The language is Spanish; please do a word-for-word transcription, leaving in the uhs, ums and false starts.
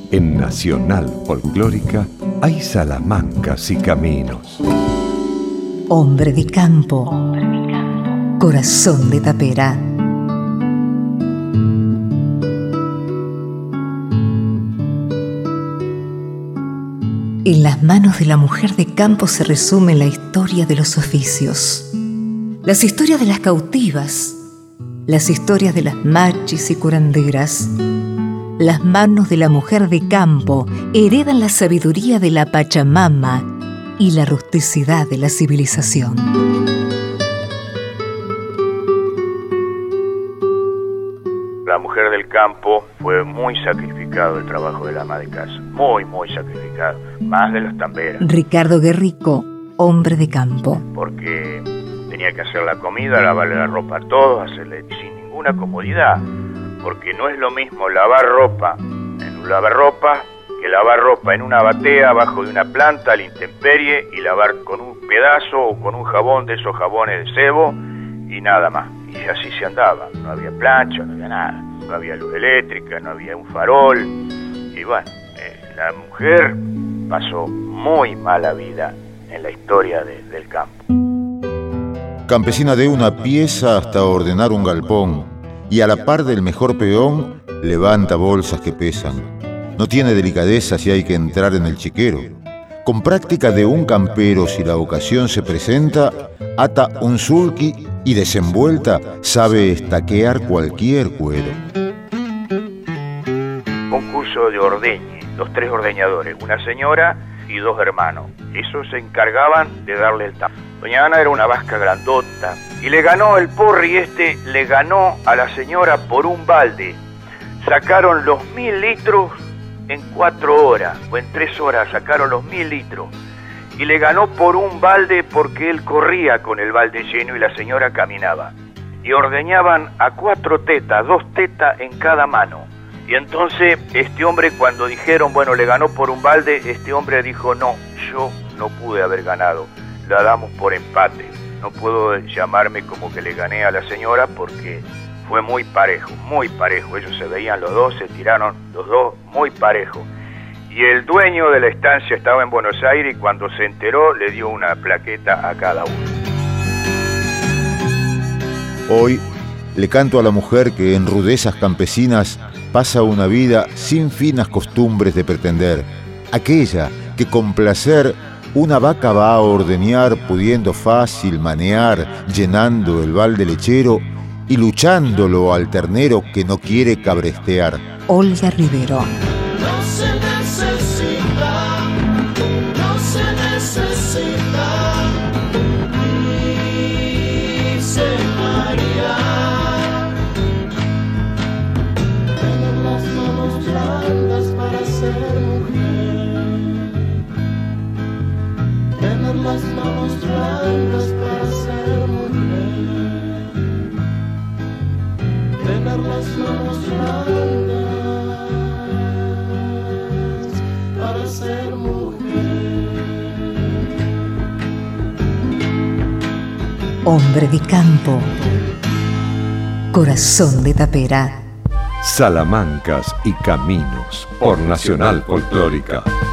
En Nacional Folclórica hay salamancas y caminos. Hombre de campo, corazón de tapera. En las manos de la mujer de campo se resume la historia de los oficios. Las historias de las cautivas, las historias de las machis y curanderas. Las manos de la mujer de campo heredan la sabiduría de la Pachamama y la rusticidad de la civilización. La mujer del campo fue muy sacrificado el trabajo del ama de casa, muy, muy sacrificado, más de las tamberas. Ricardo Guerrico, hombre de campo. Porque tenía que hacer la comida, lavarle la ropa a todos, hacerle sin ninguna comodidad, porque no es lo mismo lavar ropa en un lavarropa que lavar ropa en una batea abajo de una planta a la intemperie y lavar con un pedazo o con un jabón de esos jabones de cebo y nada más. Y así se andaba, no había plancha, no había nada, no había luz eléctrica, no había un farol. Y bueno, eh, la mujer pasó muy mala vida en la historia de, del campo. Campesina de una pieza hasta ordenar un galpón, y a la par del mejor peón levanta bolsas que pesan. No tiene delicadeza si hay que entrar en el chiquero. Con práctica de un campero, si la ocasión se presenta, ata un sulky y desenvuelta sabe estaquear cualquier cuero. Concurso de ordeñe, los tres ordeñadores, una señora y dos hermanos. Esos se encargaban de darle el tamaño. Doña Ana era una vasca grandota y le ganó el porri este, le ganó a la señora por un balde. Sacaron los mil litros en cuatro horas, o en tres horas sacaron los mil litros. Y le ganó por un balde porque él corría con el balde lleno y la señora caminaba. Y ordeñaban a cuatro tetas, dos tetas en cada mano. Y entonces este hombre, cuando dijeron, bueno, le ganó por un balde, este hombre dijo, no, yo no pude haber ganado, la damos por empate. No puedo llamarme como que le gané a la señora porque fue muy parejo, muy parejo. Ellos se veían los dos, se tiraron los dos muy parejo. Y el dueño de la estancia estaba en Buenos Aires y cuando se enteró le dio una plaqueta a cada uno. Hoy le canto a la mujer que en rudezas campesinas pasa una vida sin finas costumbres de pretender. Aquella que con placer una vaca va a ordeñar, pudiendo fácil manear, llenando el balde lechero y luchándolo al ternero que no quiere cabrestear. Olga Rivero. No se necesita, no se necesita, dice María, tener las manos blandas para ser mujer, tener las manos blandas para ser mujer, tener las manos blandas para ser mujer. Hombre de campo, corazón de tapera. Salamancas y caminos por Nacional Folclórica.